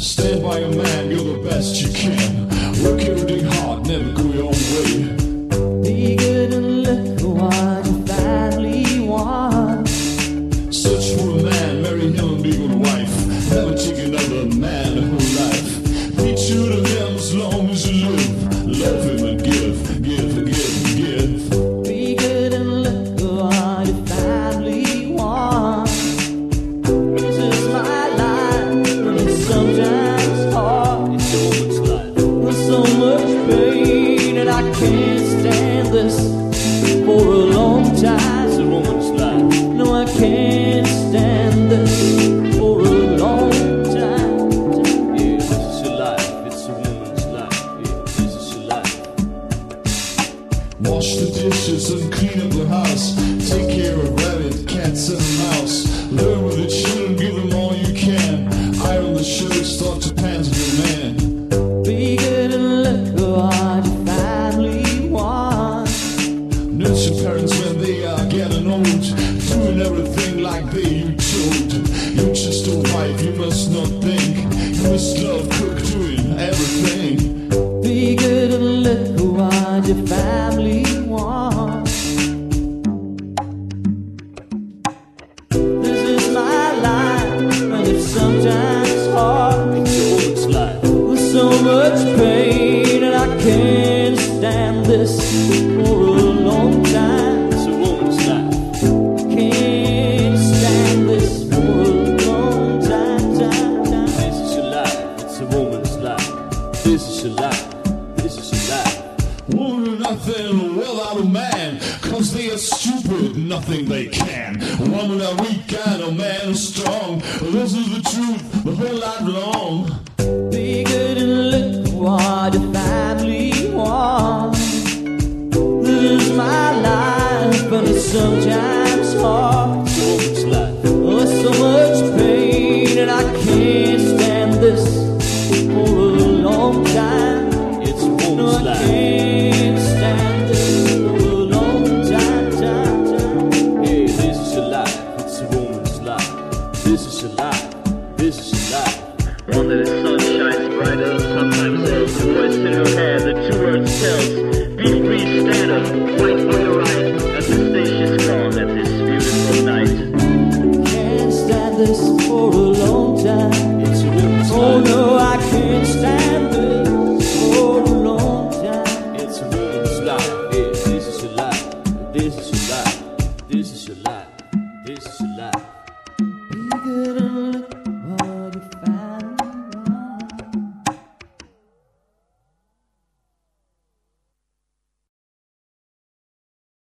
Stand by your man, you're the best you can. Work everything hard, never go your own way. Be good and look for what your family wants. Search for a man, marry him and be a good wife. Never take another man the whole life. Be true to him as long as you live. Love him and give, give, give, give. Be good and look for what your family wants. This is my life, and it's sometimes hard. It's a woman's life. There's so much pain, and I can't stand this for a long time. It's a woman's life. No, I can't stand this for a long time. Yeah, this is your life. It's a woman's life. Yeah, this is your life. Wash the dishes and clean up the house. Take care of rabbit, cats and mouse. Learn with the children, give them all you can. Iron the shirts, start to pants of your man. Be good and look for what your family wants. Nurture parents when they are getting old. Doing everything like they you told. You're just a wife, you must not think. You must love, cook, doing everything. Be good and look for what your family wants. This is my life, and it's sometimes hard. It's a woman's life. With so much pain, and I can't stand this for a long time. It's a woman's life. Can't stand this for a long time. This is your life. It's a woman's life. This is your life. This is your life. Woman are nothing without a man, cause they are stupid, nothing they can. Woman are weak and a man is strong. This is the truth, the whole life long. Be good and look for what your family wants. This is my life, but it's sometimes hard. It's a woman's life. Oh, so much pain, and I can't stand this for a long time. It's a No, woman's I life. can't stand this for a long time. Hey, this is your life. It's a woman's life. This is your life. This is your life. One day the sun shines brighter, sometimes there's a voice in her head. The two words tells, be free, stand up, fight for your right. At this station's gone, at this beautiful night. Can't stand this for a long time. It's a woman's Oh life. no, I can't stand this for a long time. It's a woman's life. Yeah, this is your life. This is your life. This is your life.